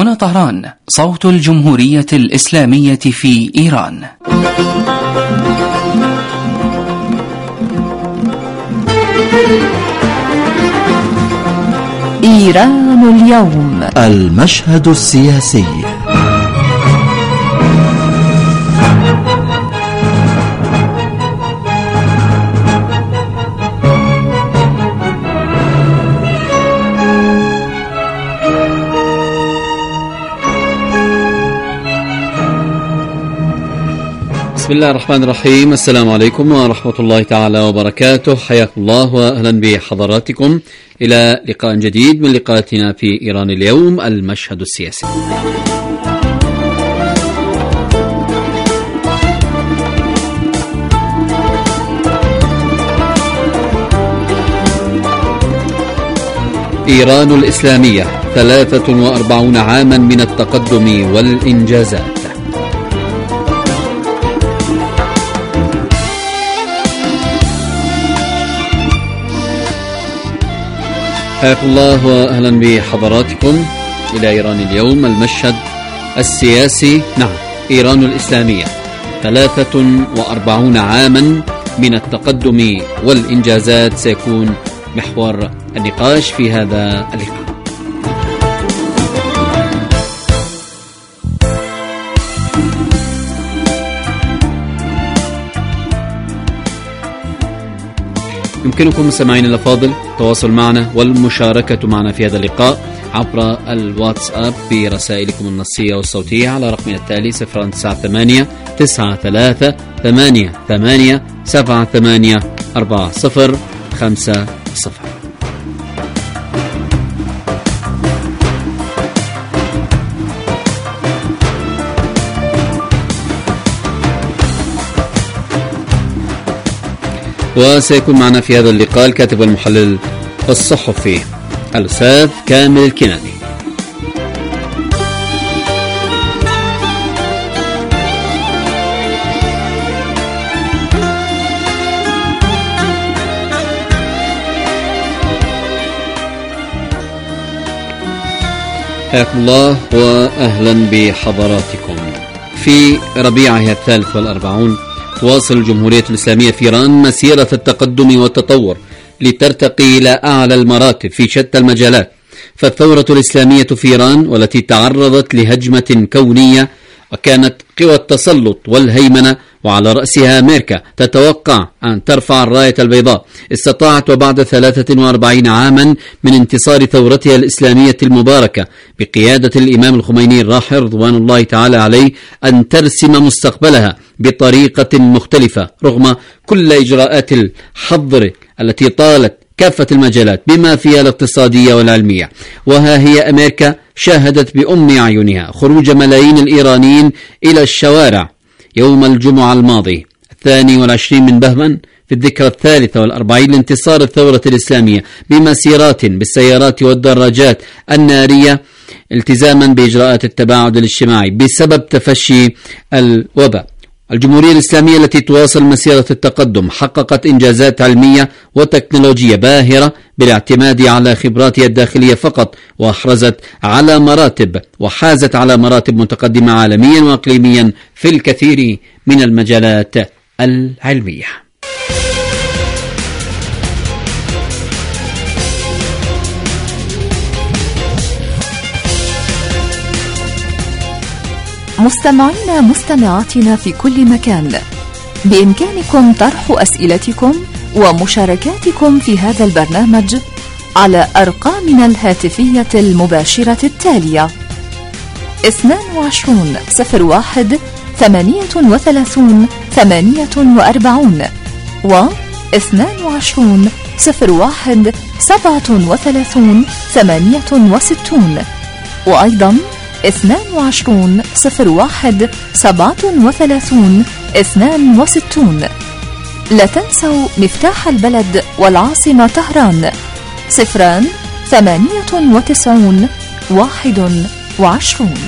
هنا طهران، صوت الجمهورية الإسلامية في إيران. إيران اليوم، المشهد السياسي. بسم الله الرحمن الرحيم. السلام عليكم ورحمة الله تعالى وبركاته. حياكم الله وأهلا بحضراتكم إلى لقاء جديد من لقاءاتنا في إيران اليوم، المشهد السياسي. إيران الإسلامية 43 عاما من التقدم والإنجازات. حياكم الله وأهلا بحضراتكم إلى إيران اليوم، المشهد السياسي. نعم، إيران الإسلامية 43 عاما من التقدم والإنجازات سيكون محور النقاش في هذا اللقاء. يمكنكم مستمعينا الأفاضل التواصل معنا والمشاركة معنا في هذا اللقاء عبر الواتساب برسائلكم النصية والصوتية على رقمنا التالي 098 93 88 78 40 50. وسيكون معنا في هذا اللقاء الكاتب والمحلل الصحفي الأستاذ كامل الكناني. حياكم الله وأهلا بحضراتكم. في ربيعها 43 تواصل الجمهورية الإسلامية في إيران مسيرة التقدم والتطور لترتقي إلى أعلى المراتب في شتى المجالات. فالثورة الإسلامية في إيران والتي تعرضت لهجمة كونية وكانت قوى التسلط والهيمنة وعلى رأسها أمريكا تتوقع أن ترفع الراية البيضاء، استطاعت وبعد 43 عاما من انتصار ثورتها الإسلامية المباركة بقيادة الإمام الخميني الراحل رضوان الله تعالى عليه أن ترسم مستقبلها بطريقة مختلفة رغم كل إجراءات الحظر التي طالت كافة المجالات بما فيها الاقتصادية والعلمية. وها هي أمريكا شاهدت بأم أعينها خروج ملايين الإيرانيين إلى الشوارع يوم الجمعة الماضي 22 من بهمن في الذكرى 43 لانتصار الثورة الإسلامية بمسيرات بالسيارات والدراجات النارية التزاما بإجراءات التباعد الاجتماعي بسبب تفشي الوباء. الجمهورية الإسلامية التي تواصل مسيرة التقدم حققت إنجازات علمية وتكنولوجية باهرة بالاعتماد على خبراتها الداخلية فقط، وحازت على مراتب متقدمة عالميا وإقليميا في الكثير من المجالات العلمية. مستمعينا مستمعاتنا في كل مكان، بإمكانكم طرح أسئلتكم ومشاركاتكم في هذا البرنامج على أرقامنا الهاتفية المباشرة التالية: 22 01 38 48 و 22 01 37 68 وأيضا 22 01 37 62. لا تنسوا مفتاح البلد والعاصمة طهران 098 21.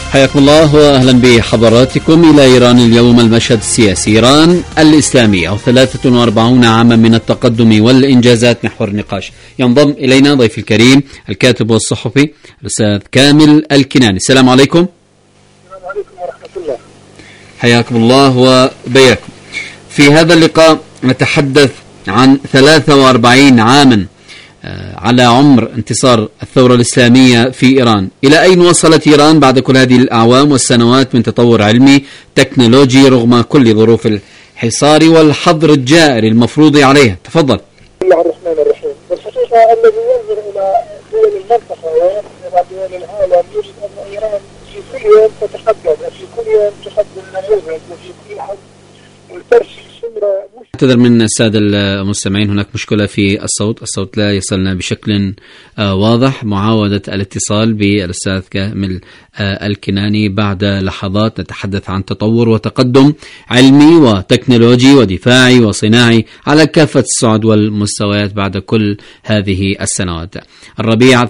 حياكم الله واهلا بحضراتكم الى ايران اليوم. المشهد السياسي. ايران الاسلاميه 43 عاما من التقدم والانجازات محور النقاش. ينضم الينا ضيفي الكريم الكاتب والصحفي الاستاذ كامل الكناني. السلام عليكم. السلام عليكم ورحمه الله. حياكم الله وبياكم. في هذا اللقاء نتحدث عن 43 عاما على عمر انتصار الثورة الإسلامية في إيران. إلى أين وصلت إيران بعد كل هذه الأعوام والسنوات من تطور علمي تكنولوجي رغم كل ظروف الحصار والحظر الجائر المفروض عليها؟ تفضل. بسم الله الرحمن الرحيم. بالحقيقة الذي ينظر إلى دول المنطقة وإلى دول العالم يجد أن إيران في كل يوم تتقدم وفي كل يوم تقدم نموذج وفي كل حد ترسل سمرة. أعتذر من السادة المستمعين، هناك مشكلة في الصوت لا يصلنا بشكل واضح. معاودة الاتصال بالأستاذ كامل الكناني بعد لحظات. نتحدث عن تطور وتقدم علمي وتكنولوجي ودفاعي وصناعي على كافة الصعد والمستويات بعد كل هذه السنوات. الربيع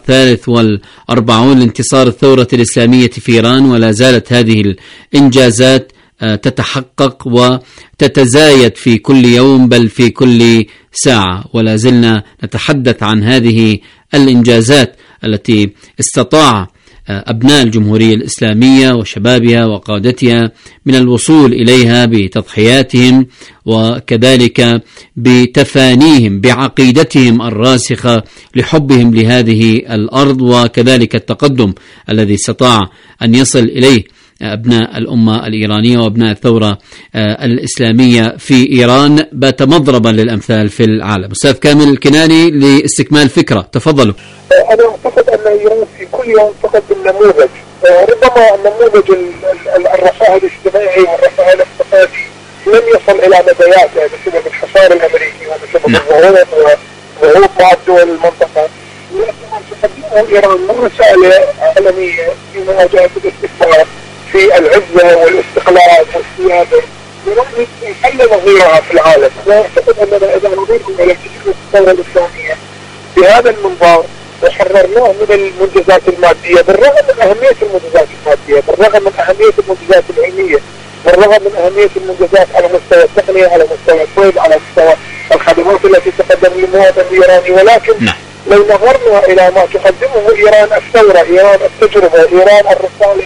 43 لانتصار الثورة الإسلامية في إيران، ولا زالت هذه الإنجازات تتحقق وتتزايد في كل يوم بل في كل ساعة. ولا زلنا نتحدث عن هذه الإنجازات التي استطاع أبناء الجمهورية الإسلامية وشبابها وقادتها من الوصول إليها بتضحياتهم وكذلك بتفانيهم بعقيدتهم الراسخة لحبهم لهذه الأرض، وكذلك التقدم الذي استطاع أن يصل إليه أبناء الأمة الإيرانية وأبناء الثورة الإسلامية في إيران بات مضربا للأمثال في العالم. أستاذ كامل الكناني لاستكمال فكرة، تفضلوا. أنا أعتقد أن إيران في كل يوم تقدم نموذج، ربما النموذج الرفاه الاجتماعي والرفاه الاقتصادي لم يصل إلى مداياته بسبب الحصار الأمريكي وبسبب الظهور بعض دول المنطقة، لكن تقدمه إيران رسالة عالمية في مواجهة الاستثمار في العزة والاستقلال والسيادة يريد يحل نظيرها في العالم. وأعتقد أننا إذا نظير إلى تجربة الثورة الإسلامية بهذا المنظار وحررناه من المنجزات المادية، بالرغم من أهمية المنجزات المادية، بالرغم من أهمية المنجزات العلمية، بالرغم من أهمية المنجزات على مستوى التقنية، على مستوى الطب، على مستوى الخدمات التي تقدم للمواطن الإيراني، ولكن لو نظرنا إلى ما تقدمه إيران الثورة، إيران التجربة، إيران الرسالة،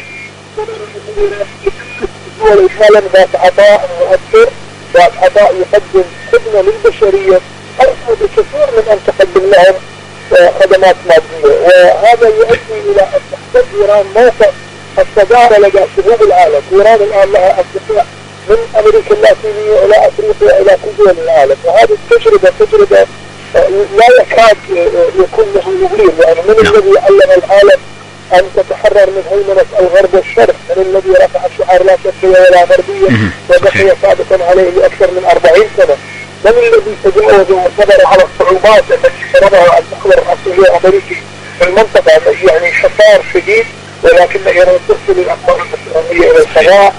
الدول فعلا ذات عطاء مؤثر، ذات عطاء يقدم خدمة للبشرية أرفض بكثير من أن تقدم لهم خدمات مادية. وهذا يؤدي إلى أن تحتاج إيران موقع الصدارة لدى شعوب العالم. إيران الآن لها أصدقاء من أمريكا اللاتينية إلى أفريقيا إلى كل دول العالم، وهذه تجربة لا يكاد يكون له نظير. يعني من الذي علم العالم أن تتحرر من هيمنة الغرب والشرق؟ من الذي رفع شعار لا شرقية ولا غربية وبقي ثابتا عليه لأكثر من 40 سنة؟ من الذي تجاوز وصبر على الصعوبات التي فرضها المحور الأصلي الأمريكي في المنطقة؟ يعني حصار شديد، ولكن إيران ترسل الأقمار الإسرائيلية إلى الفضاء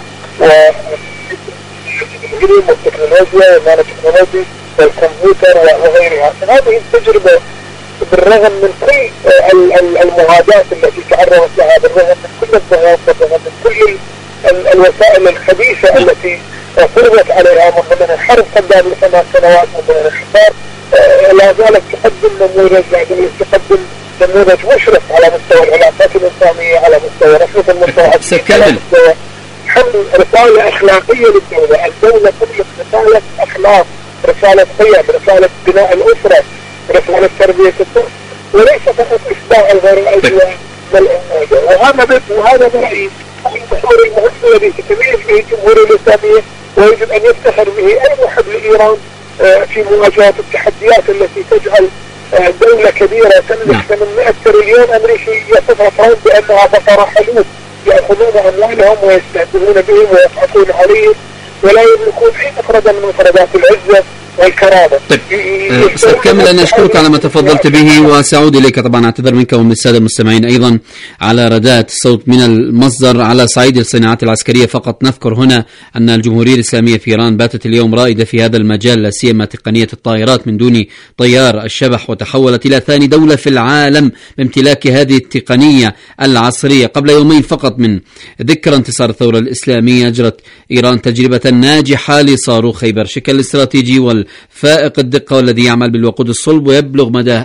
والتكنولوجيا والنانوتكنولوجيا والكمبيوتر وغيرها. هذه التجربة بالرغم من كل المعاداة التي تعرضت لها، بالرغم من كل الضغوط، بالرغم من كل الوسائل الخبيثة التي فرضت عليها من ضمن الحرب قدام ل8 سنوات، من ضمن الحصار، لا زالت تقدم نموذج، تقدم نموذج مشرف على مستوى العلاقات الإنسانية، على مستوى رفض المصاعب، على مستوى حمل رسالة أخلاقية للدولة. الدولة تملك رسالة أخلاق، رسالة قيم، رسالة بناء الأسرة، رسالة تربية الطفل، وليس فقط إشباع الغرائز ومال. وهذا برأيي المحور المهم الذي تتميز به الجمهورية الإسلامية ويجب أن يفتخر به أي محب لإيران في مواجهة التحديات التي تجعل دولة كبيرة تملك 800 تريليون أمريكي يصفها ترامب بأنها بقرة حلوب يأخذون أموالهم ويستهدفون بهم ويضحكون عليهم ولا يملكون أي مفردة من مفردات العزة والكرامة. طيب أستاذ كامل، أنا أشكرك على ما تفضلت به، وسأعود إليك طبعا. أعتذر منك ومن السادة المستمعين أيضا على ردات الصوت من المصدر. على صعيد الصناعات العسكرية فقط نذكر هنا أن الجمهورية الإسلامية في إيران باتت اليوم رائدة في هذا المجال، لا سيما تقنية الطائرات من دون طيار الشبح، وتحولت إلى ثاني دولة في العالم بامتلاك هذه التقنية العصرية. قبل يومين فقط من ذكرى انتصار الثورة الإسلامية أجرت إيران تجربة ناجحة لصاروخ خيبر شكل الاستراتيجي والفائق الدقة، والذي يعمل بالوقود الصلب ويبلغ مدى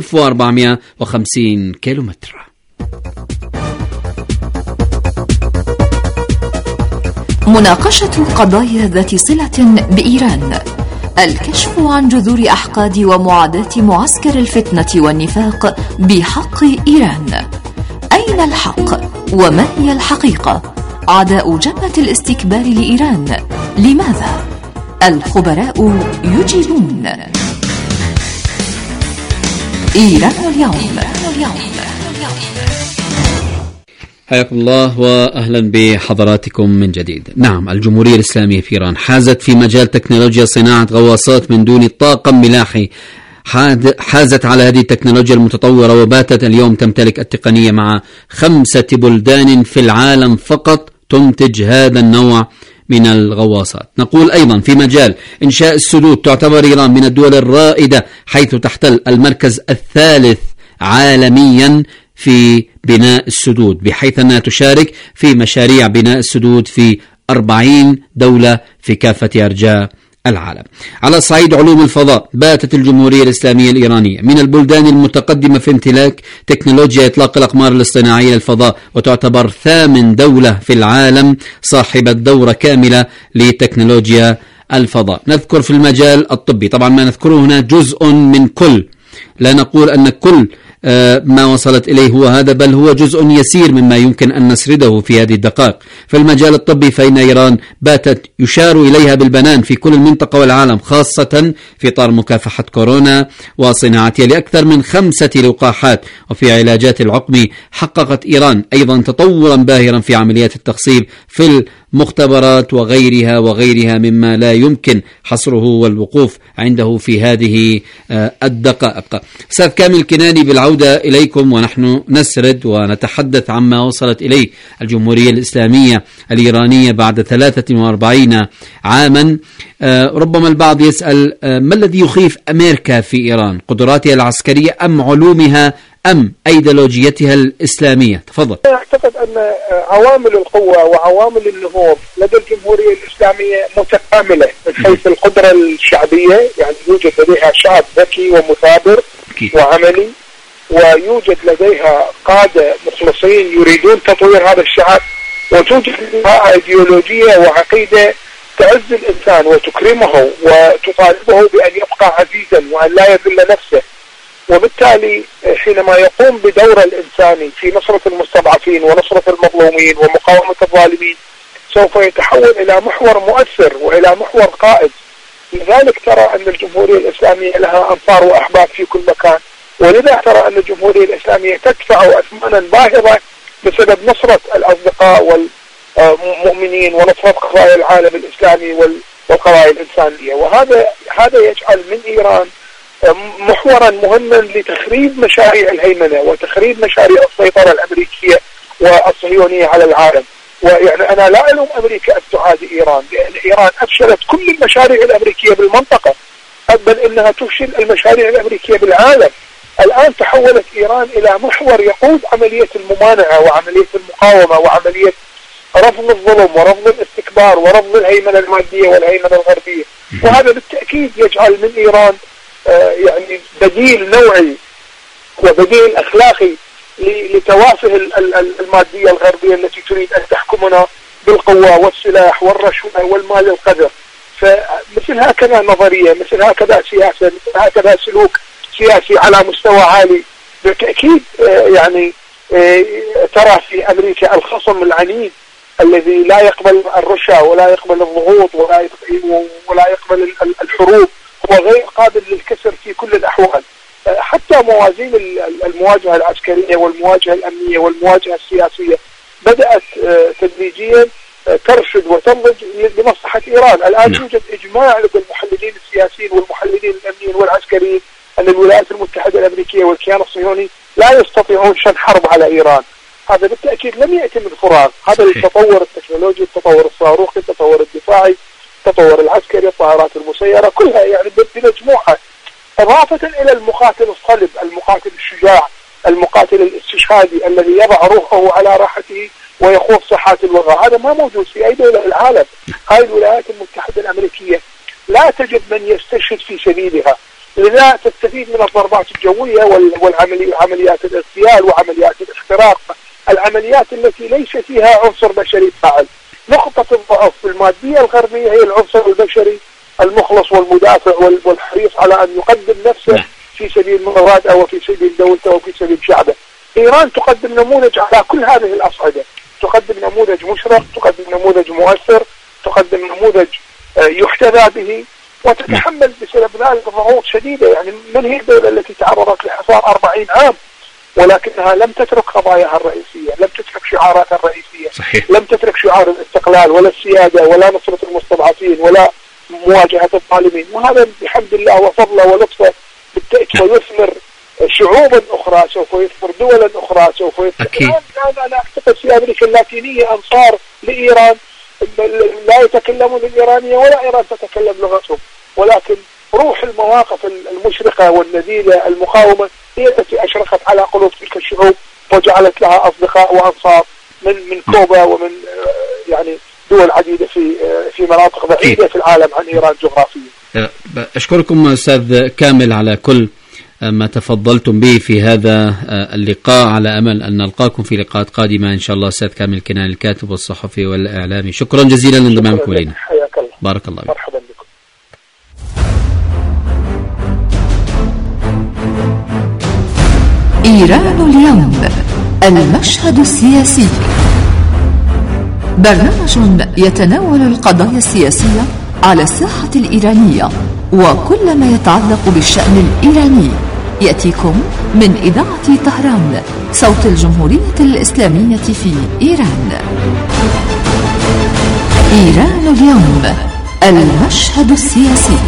1450 كيلومتر. مناقشة قضايا ذات صلة بإيران، الكشف عن جذور أحقاد ومعاداة معسكر الفتنة والنفاق بحق إيران. أين الحق وما هي الحقيقة؟ عداء جبهة الاستكبار لإيران، لماذا؟ الخبراء يجيبون. إيران اليوم. حياكم الله وأهلا بحضراتكم من جديد. نعم، الجمهورية الإسلامية في إيران حازت في مجال تكنولوجيا صناعة غواصات من دون طاقم ملاحي، حازت على هذه التكنولوجيا المتطورة، وباتت اليوم تمتلك التقنية مع 5 بلدان في العالم فقط تنتج هذا النوع من الغواصات. نقول أيضا في مجال إنشاء السدود تعتبر إيران من الدول الرائدة، حيث تحتل المركز الثالث عالميا في بناء السدود، بحيث أنها تشارك في مشاريع بناء السدود في 40 دولة في كافة أرجاء العالم. على صعيد علوم الفضاء باتت الجمهورية الإسلامية الإيرانية من البلدان المتقدمة في امتلاك تكنولوجيا إطلاق الأقمار الاصطناعية للفضاء، وتعتبر 8 دولة في العالم صاحبة دورة كاملة لتكنولوجيا الفضاء. نذكر في المجال الطبي، طبعا ما نذكره هنا جزء من كل، لا نقول أن كل ما وصلت إليه هو هذا، بل هو جزء يسير مما يمكن أن نسرده في هذه الدقائق. في المجال الطبي فإن إيران باتت يشار إليها بالبنان في كل المنطقة والعالم، خاصة في إطار مكافحة كورونا وصناعتها لأكثر من 5 لقاحات. وفي علاجات العقم حققت إيران أيضا تطورا باهرا في عمليات التخصيب في المختبرات وغيرها مما لا يمكن حصره والوقوف عنده في هذه الدقائق. أستاذ كامل كناني، بالعودة إليكم ونحن نسرد ونتحدث عما وصلت إليه الجمهورية الإسلامية الإيرانية بعد 43 عاما. ربما البعض يسأل ما الذي يخيف أمريكا في إيران؟ قدراتها العسكرية أم علومها أم أيديولوجيتها الإسلامية؟ تفضل. أعتقد أن عوامل القوة وعوامل النهوض لدى الجمهورية الإسلامية متكاملة من حيث القدرة الشعبية، يعني يوجد لديها شعب ذكي ومثابر وعملي، ويوجد لديها قادة مخلصين يريدون تطوير هذا الشعب، وتوجد لديها أيديولوجية وعقيدة تعز الإنسان وتكرمه وتطالبه بأن يبقى عزيزا وأن لا يذل نفسه. وبالتالي حينما يقوم بدور الإنساني في نصرة المستضعفين ونصرة المظلومين ومقاومة الظالمين، سوف يتحول إلى محور مؤثر وإلى محور قائد. لذلك ترى أن الجمهورية الإسلامية لها أنصار وأحباب في كل مكان، ولذا ترى أن الجمهورية الإسلامية تدفع أثمانا باهظة بسبب نصرة الأصدقاء والمؤمنين ونصرة قضايا العالم الإسلامي والقضايا الإنسانية. وهذا يجعل من إيران محورا مهما لتخريب مشاريع الهيمنة وتخريب مشاريع السيطرة الأمريكية والصهيونية على العالم. ويعني أنا لا ألوم أمريكا أن تعادي إيران، لأن إيران أفشلت كل المشاريع الأمريكية بالمنطقة، بل إنها تفشل المشاريع الأمريكية بالعالم. الآن تحولت إيران إلى محور يقود عملية الممانعة وعملية المقاومة وعملية رفض الظلم ورفض الاستكبار ورفض الهيمنة المادية والهيمنة الغربية. وهذا بالتأكيد يجعل من إيران يعني بديل نوعي وبديل أخلاقي لتوافه المادية الغربية التي تريد أن تحكمنا بالقوة والسلاح والرشوة والمال القذر. فمثل هكذا نظرية، مثل هكذا سياسة، مثل هكذا سلوك سياسي على مستوى عالي بالتأكيد يعني ترى في أمريكا الخصم العنيد الذي لا يقبل الرشا ولا يقبل الضغوط ولا يقبل الحروب، هو غير قابل للكسر في كل الأحوال. حتى موازين المواجهة العسكرية والمواجهة الأمنية والمواجهة السياسية بدأت تدريجيا ترشد وتنضج لمصلحة إيران. الآن يوجد إجماع لدى المحللين السياسيين والمحللين الأمنيين والعسكريين أن الولايات المتحدة الأمريكية والكيان الصهيوني لا يستطيعون شن حرب على إيران. هذا بالتأكيد لم يأتي من فراغ، هذا التطور التكنولوجي، التطور الصاروخي، التطور الدفاعي، التطور العسكري، الطائرات المسيرة، كلها يعني بمجموعة، إضافة إلى المقاتل الصلب، المقاتل الشجاع، المقاتل الاستشهادي الذي يضع روحه على راحته ويخوض ساحات الوغى. هذا ما موجود في أي دولة في العالم. هاي الولايات المتحدة الأمريكية لا تجد من يستشهد في سبيلها، لذا تستفيد من الضربات الجوية وعمليات الاغتيال وعمليات الاختراق، العمليات التي ليس فيها عنصر بشري فاعل. نقطة الضعف المادية الغربية هي العنصر البشري المخلص والمدافع والحريص على أن يقدم نفسه في سبيل مراده وفي سبيل دولته وفي سبيل شعبه. إيران تقدم نموذج على كل هذه الأصعدة، تقدم نموذج مشرق، تقدم نموذج مؤثر، تقدم نموذج يحتذى به، وتتحمل بسبب ذلك ضغوط شديدة. يعني من هي الدولة التي تعرضت لحصار 40 عام ولكنها لم تترك قضاياها الرئيسية، لم تترك شعاراتها الرئيسية، صحيح. لم تترك شعار الاستقلال ولا السيادة ولا نصرة المستضعفين ولا مواجهة الظالمين. وهذا بحمد الله وفضله ولطفه بالتأكيد ويثمر شعوبا أخرى، سوف يثمر دولا أخرى، سوف يثمر. أنا أعتقد في أمريكا اللاتينية أنصار لإيران لا يتكلمون الإيرانية ولا إيران تتكلم لغتهم، ولكن روح المواقف المشرقة والنذيلة المقاومة هي التي أشرقت على قلوب تلك الشعوب وجعلت لها أصدقاء وأنصار من كوبا ومن يعني دول عديدة في مناطق بعيدة في العالم عن إيران جغرافيا. أشكركم أستاذ كامل على كل ما تفضلتم به في هذا اللقاء، على أمل أن نلقاكم في لقاءات قادمة إن شاء الله. أستاذ كامل كناني الكاتب والصحفي والإعلامي، شكرا جزيلا لانضمامكم إلينا. حياك الله. بارك الله. مرحبا بكم. إيران اليوم، المشهد السياسي، برنامج يتناول القضايا السياسية على الساحة الإيرانية وكل ما يتعلق بالشأن الإيراني، يأتيكم من إذاعة طهران صوت الجمهورية الإسلامية في إيران. إيران اليوم، المشهد السياسي.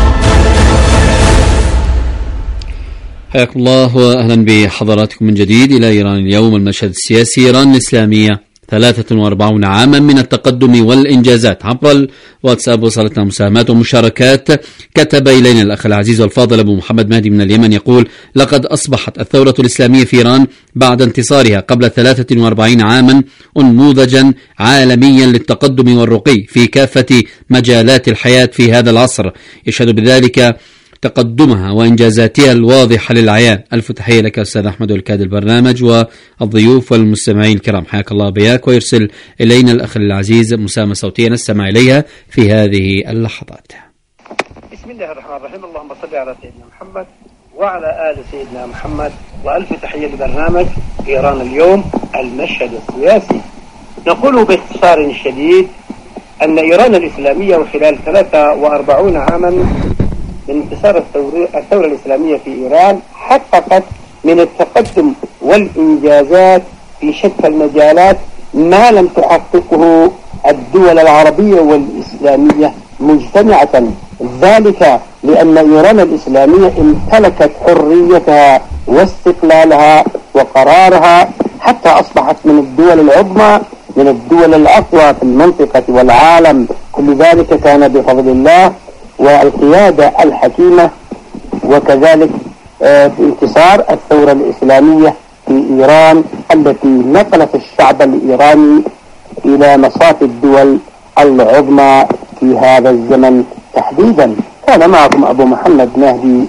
حياكم الله وأهلا بحضراتكم من جديد إلى إيران اليوم، المشهد السياسي. إيران الإسلامية 43 عاما من التقدم والإنجازات. عبر الواتساب وصلتنا مساهمات ومشاركات. كتب إلينا الأخ العزيز والفاضل أبو محمد مهدي من اليمن يقول: لقد أصبحت الثورة الإسلامية في إيران بعد انتصارها قبل 43 عاما نموذجا عالميا للتقدم والرقي في كافة مجالات الحياة في هذا العصر، يشهد بذلك تقدمها وإنجازاتها الواضحة للعيان. ألف تحية لك أستاذ أحمد والكاد البرنامج والضيوف والمستمعين الكرام، حياك الله بياك. ويرسل إلينا الأخ العزيز مساهمة صوتية نستمع إليها في هذه اللحظات. بسم الله الرحمن الرحيم. اللهم صل على سيدنا محمد وعلى آل سيدنا محمد، وألف تحية لبرنامج إيران اليوم، المشهد السياسي. نقول باختصار شديد أن إيران الإسلامية وخلال 43 عاما من انتصار الثورة الإسلامية في إيران حققت من التقدم والإنجازات في شتى المجالات ما لم تحققه الدول العربية والإسلامية مجتمعة، ذلك لأن إيران الإسلامية امتلكت حريتها واستقلالها وقرارها حتى أصبحت من الدول العظمى، من الدول الأقوى في المنطقة والعالم. كل ذلك كان بفضل الله والقيادة الحكيمة، وكذلك بانتصار الثورة الإسلامية في إيران التي نقلت الشعب الإيراني إلى مصاف الدول العظمى في هذا الزمن تحديدا. كان معكم أبو محمد مهدي.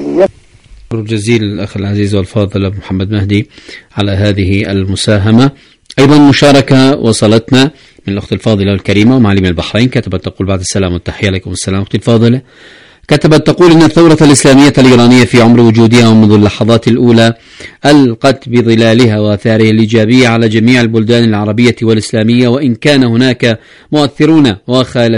جزيل الأخ العزيز والفاضل أبو محمد مهدي على هذه المساهمة. أيضا مشاركة وصلتنا من الأخت الفاضلة الكريمة ومعلم البحرين، كتبت تقول: بعد السلام والتحية عليكم السلام. أختي الفاضلة كتبت تقول: إن الثورة الإسلامية الإيرانية في عمر وجودها ومنذ اللحظات الأولى ألقت بظلالها وآثارها الإيجابية على جميع البلدان العربية والإسلامية، وإن كان هناك مؤثرون وخالفون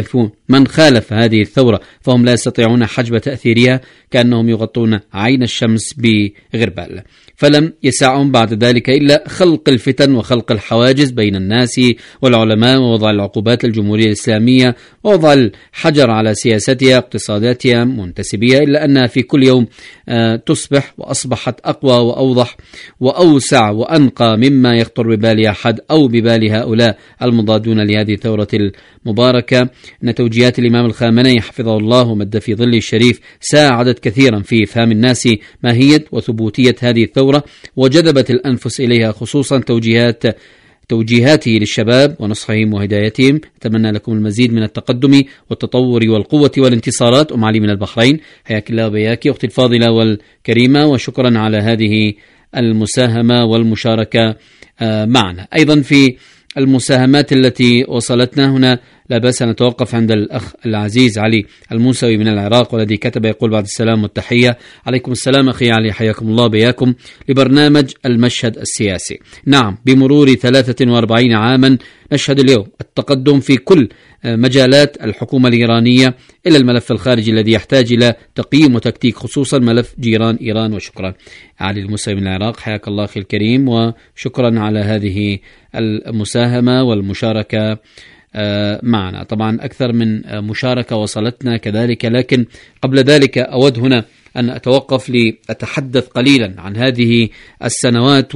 من خالف هذه الثورة فهم لا يستطيعون حجب تأثيرها، كأنهم يغطون عين الشمس بغربال. فلم يسعهم بعد ذلك إلا خلق الفتن وخلق الحواجز بين الناس والعلماء، ووضع العقوبات للجمهورية الإسلامية، ووضع الحجر على سياستها، اقتصاداتها، منتسبيها، إلا أنها في كل يوم تصبح وأصبحت أقوى وأوضح وأوسع وأنقى مما يخطر ببال أحد أو ببال هؤلاء المضادون لهذه الثورة المباركة. أن توجيهات الإمام الخامنئي حفظه الله ومد في ظله الشريف ساعدت كثيرا في إفهام الناس ماهية وثبوتية هذه الثورة، وجذبت الأنفس إليها، خصوصا توجيهاته للشباب ونصحهم وهدايتهم. أتمنى لكم المزيد من التقدم والتطور والقوة والانتصارات. أم علي من البحرين، حياك الله وبياك أختي الفاضلة والكريمة، وشكرا على هذه المساهمة والمشاركة معنا. أيضا في المساهمات التي وصلتنا هنا لا بأس أن نتوقف عند الأخ العزيز علي الموسوي من العراق، والذي كتب يقول: بعد السلام والتحية. عليكم السلام أخي علي، حياكم الله بياكم لبرنامج المشهد السياسي. نعم، بمرور 43 عاما نشهد اليوم التقدم في كل مجالات الحكومة الإيرانية إلى الملف الخارجي الذي يحتاج إلى تقييم وتكتيك، خصوصا ملف جيران إيران. وشكرا علي الموسوي من العراق، حياك الله أخي الكريم، وشكرا على هذه المساهمة والمشاركة معنا. طبعا أكثر من مشاركة وصلتنا كذلك، لكن قبل ذلك أود هنا أن أتوقف لأتحدث قليلا عن هذه السنوات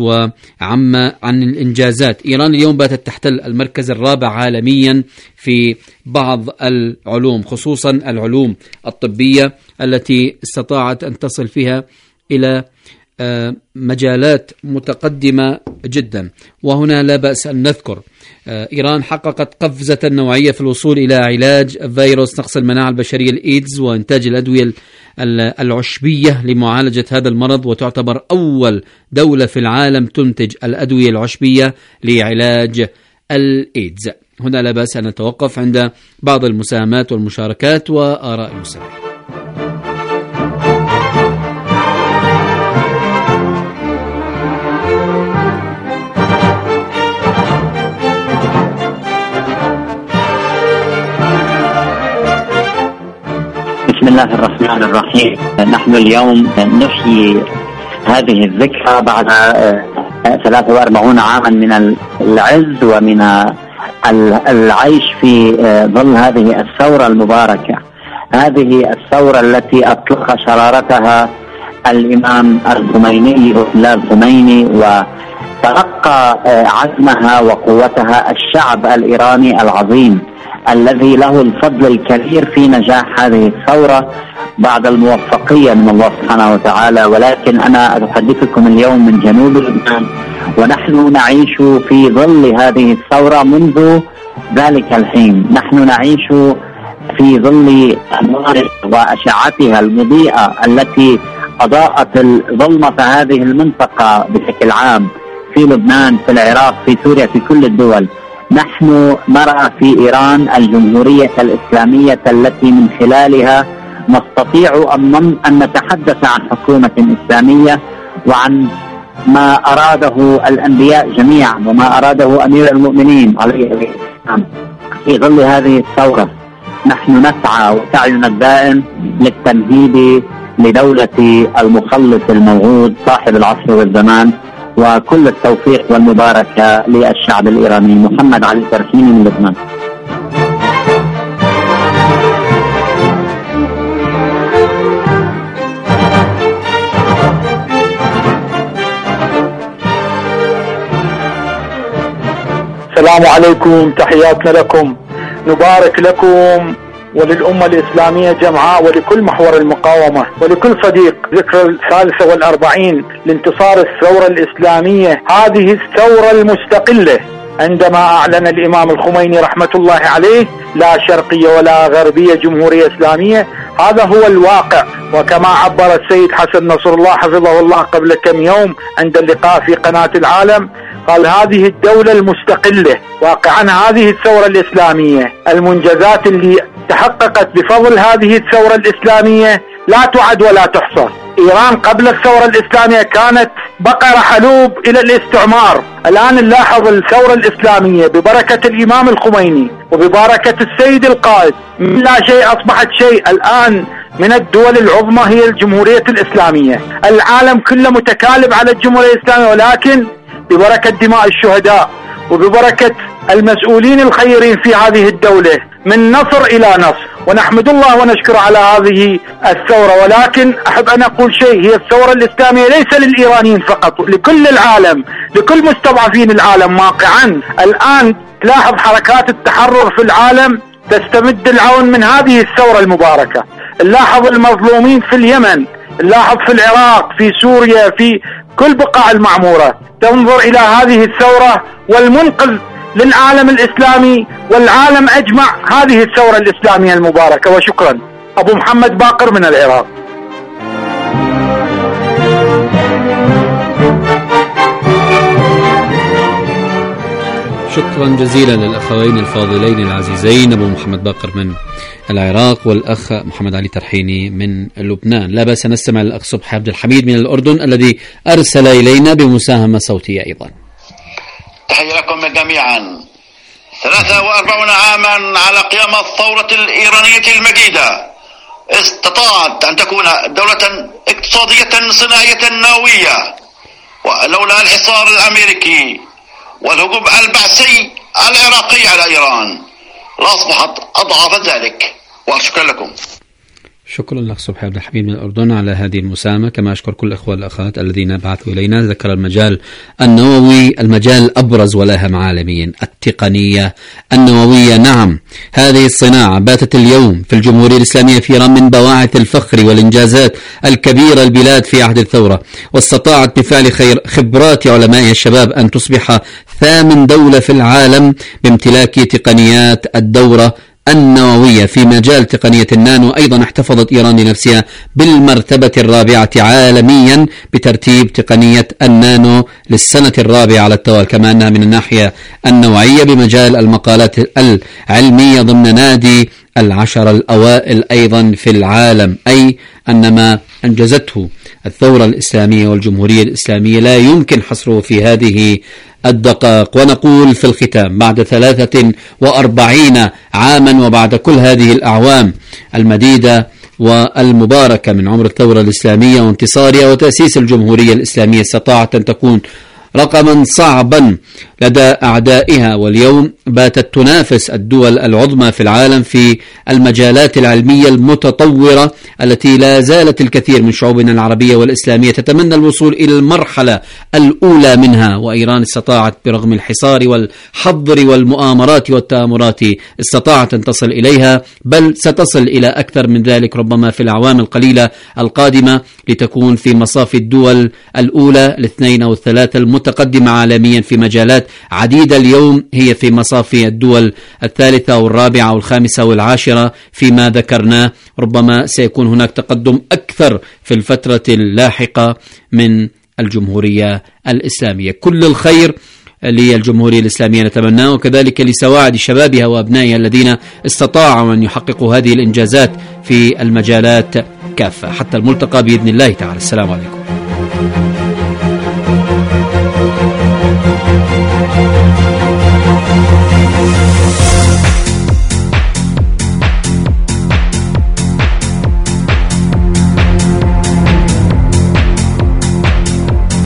عن الإنجازات. إيران اليوم باتت تحتل المركز الرابع عالميا في بعض العلوم، خصوصا العلوم الطبية التي استطاعت أن تصل فيها إلى مجالات متقدمة جدا. وهنا لا بأس أن نذكر إيران حققت قفزة نوعية في الوصول إلى علاج فيروس نقص المناعة البشرية الإيدز، وإنتاج الأدوية العشبية لمعالجة هذا المرض، وتعتبر أول دولة في العالم تنتج الأدوية العشبية لعلاج الإيدز. هنا لا بأس أن نتوقف عند بعض المساهمات والمشاركات وآراء المستمعين. بسم الله الرحمن الرحيم. نحن اليوم نحيي هذه الذكرى بعد 43 عاما من العز ومن العيش في ظل هذه الثورة المباركة، هذه الثورة التي أطلق شرارتها الإمام الخميني الله الخميني، وتلقى عزمها وقوتها الشعب الإيراني العظيم الذي له الفضل الكبير في نجاح هذه الثورة بعد الموفقية من الله سبحانه وتعالى. ولكن أنا أتحدثكم اليوم من جنوب لبنان، ونحن نعيش في ظل هذه الثورة منذ ذلك الحين. نحن نعيش في ظل أنوار وأشعتها المضيئة التي أضاءت الظلمة في هذه المنطقة بشكل عام، في لبنان، في العراق، في سوريا، في كل الدول. نحن نرى في إيران الجمهورية الإسلامية التي من خلالها نستطيع أن نتحدث عن حكومة إسلامية وعن ما أراده الأنبياء جميعا وما أراده أمير المؤمنين عليه السلام في ظل هذه الثورة. نحن نسعى وسعينا الدائم للتمهيد لدولة المخلص الموعود صاحب العصر والزمان، وكل التوفيق والمباركة للشعب الإيراني. محمد علي ترحيمي من لبنان. السلام عليكم، تحياتنا لكم، نبارك لكم وللأمة الإسلامية جمعاء ولكل محور المقاومة ولكل صديق ذكرى 43 لانتصار الثورة الإسلامية، هذه الثورة المستقلة عندما أعلن الإمام الخميني رحمة الله عليه لا شرقية ولا غربية، جمهورية إسلامية. هذا هو الواقع، وكما عبر السيد حسن نصر الله حفظه الله قبل كم يوم عند اللقاء في قناة العالم، قال هذه الدولة المستقلة. واقعا هذه الثورة الإسلامية المنجزات اللي تحققت بفضل هذه الثورة الإسلامية لا تعد ولا تحصى. إيران قبل الثورة الإسلامية كانت بقرة حلوب إلى الاستعمار. الآن نلاحظ الثورة الإسلامية ببركة الإمام الخميني وببركة السيد القائد من لا شيء أصبحت شيء. الآن من الدول العظمى هي الجمهورية الإسلامية. العالم كله متكالب على الجمهورية الإسلامية، ولكن ببركة دماء الشهداء وببركة المسؤولين الخيرين في هذه الدولة من نصر إلى نصر، ونحمد الله ونشكر على هذه الثورة. ولكن أحب أن أقول شيء، هي الثورة الإسلامية ليس للإيرانيين فقط، لكل العالم، لكل مستضعفين العالم واقعا. الآن تلاحظ حركات التحرر في العالم تستمد العون من هذه الثورة المباركة. نلاحظ المظلومين في اليمن، نلاحظ في العراق، في سوريا، في كل بقاع المعمورة تنظر إلى هذه الثورة، والمنقذ للعالم الإسلامي والعالم أجمع هذه الثورة الإسلامية المباركة. وشكرا. أبو محمد باقر من العراق. شكرا جزيلا للأخوين الفاضلين العزيزين أبو محمد باقر من العراق والأخ محمد علي ترحيني من لبنان. لا بأس نستمع للأخ صبحي عبد الحميد من الأردن الذي أرسل إلينا بمساهمة صوتية أيضا. تحية لكم جميعا. 43 عاما على قيام الثورة الإيرانية المجيدة، استطاعت أن تكون دولة اقتصادية صناعية نووية، ولولا الحصار الأمريكي والهجوم البعثي العراقي على إيران لأصبحت أضعاف ذلك. وشكرا لكم. شكرا لك صبحي عبد الحميد من الأردن على هذه المساهمة، كما أشكر كل الأخوة والأخوات الذين بعثوا إلينا. ذكر المجال النووي المجال الأبرز والأهم عالميا، التقنية النووية. نعم، هذه الصناعة باتت اليوم في الجمهورية الإسلامية في إيران من بواعث الفخر والإنجازات الكبيرة البلاد في عهد الثورة، واستطاعت بفعل خبرات علمائها الشباب أن تصبح ثامن دولة في العالم بامتلاك تقنيات الدورة النووية. في مجال تقنية النانو أيضا احتفظت إيران لنفسها بالمرتبة الرابعة عالميا بترتيب تقنية النانو للسنة الرابعة على التوالي، كما أنها من الناحية النوعية بمجال المقالات العلمية ضمن نادي 10 الأوائل أيضا في العالم. أي أن ما أنجزته الثورة الإسلامية والجمهورية الإسلامية لا يمكن حصره في هذه الدقائق. ونقول في الختام، بعد 43 عاما وبعد كل هذه الأعوام المديدة والمباركة من عمر الثورة الإسلامية وانتصارها وتأسيس الجمهورية الإسلامية، استطاعت أن تكون رقما صعبا لدى أعدائها، واليوم باتت تنافس الدول العظمى في العالم في المجالات العلمية المتطورة التي لا زالت الكثير من شعوبنا العربية والإسلامية تتمنى الوصول إلى المرحلة الأولى منها. وإيران استطاعت برغم الحصار والحظر والمؤامرات والتآمرات استطاعت أن تصل إليها، بل ستصل إلى أكثر من ذلك ربما في الأعوام القليلة القادمة، لتكون في مصاف الدول الأولى الاثنين أو الثلاثة المتقدمة عالميا في مجالات عديدة. اليوم هي في مصاف الدول الثالثة أو الرابعة أو الخامسة أو العاشرة فيما ذكرناه. ربما سيكون هناك تقدم أكثر في الفترة اللاحقة من الجمهورية الإسلامية. كل الخير للجمهورية الإسلامية نتمناه، وكذلك لسواعد شبابها وأبنائها الذين استطاعوا أن يحققوا هذه الإنجازات في المجالات كافة. حتى الملتقى بإذن الله تعالى. السلام عليكم.